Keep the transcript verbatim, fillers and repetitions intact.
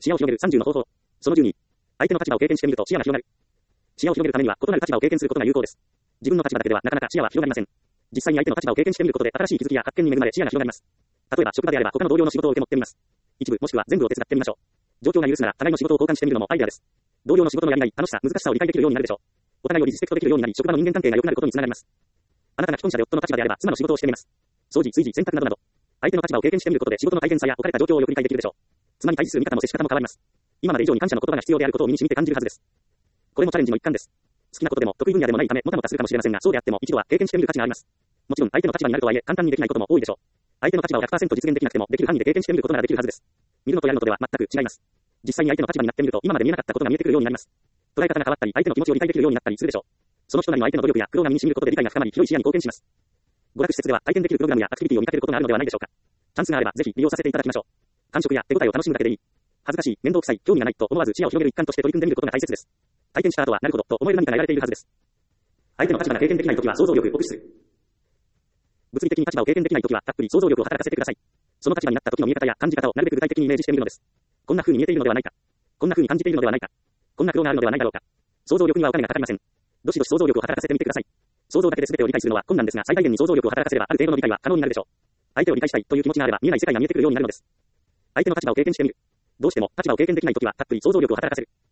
視野を広げるさんじゅうの方法。そのじゅうに。相手の立場を経験してみると視野が広がる。視野を広げるためには異なる立場を経験することが有効です。自分の立場だけではなかなか視野は広がりません。実際に相手の立場を経験してみることで新しい気づきや発見に恵まれ視野が広がります。例えば職場であれば他の同僚の仕事を受け持ってみます。一部もしくは全部を手伝ってみましょう。状況が許すなら互いの仕事を交換してみるのもアイデアです。同僚の仕事のやりがい、楽しさ、難しさを理解できるようになるでしょう。お互いをリスペクトできるようになり職場の人間関係が良くなることにつながります。あなたが既婚者で夫の立場であれば妻の仕事をしてみます。掃除、炊事、洗濯などなど。相手の立場を経験してみることで仕事の大変さや置かれた状況をよく理解できるでしょう。妻に対する見方も接し方も変わります。今まで以上に感謝の言葉が必要であることを身に染みて感じるはずです。これもチャレンジの一環です。好きなことでも得意分野でもないためもたもたするかもしれませんが、そうであっても一度は経験してみる価値があります。もちろん相手の立場になるとはいえ簡単にできないことも多いでしょう。相手の立場を ひゃくパーセント 実現できなくてもできる範囲で経験してみることならできるはずです。見るのとやるのとでは全く違います。実際に相手の立場になってみると今まで見えなかったことが見えてくるようになります。捉え方が変わったり相手の気持ちを理解できるようになったりするでしょう。その人なりの相手の努力や苦労が身に染みることで理解が深まり広い視野に貢献します。娯楽施設では体験できるプログラムやアクティビティを見かけることがあるのではないでしょうか。チャンスがあればぜひ利用させていただきましょう。感触や手応えを楽しむだけでいい。恥ずかしい、面倒くさい、興味がないと思わず視野を広げる一環として取り組んでみることが大切です。体験した後はなるほどと思える何かが得られているはずです。相手の立場が経験できないときは想像力を酷使する。物理的に立場を経験できないときはたっぷり想像力を働かせてください。その立場になった時の見え方や感じ方をなるべく具体的にイメージしてみるのです。こんな風に見えているのではないか。こんな風に感じているのではないか。こんな苦労があるのではないだろうか。想像力にはお金がかかりません。どしどし想像力を働かせてみてください。想像だけで全てを理解するのは困難ですが、最大限に想像力を働かせればある程度の理解は可能になるでしょう。相手を理解したいという気持ちがあれば見えない世界が見えてくるようになるのです。相手の立場を経験してみる。どうしても立場を経験できないときはたっぷり想像力を働かせる。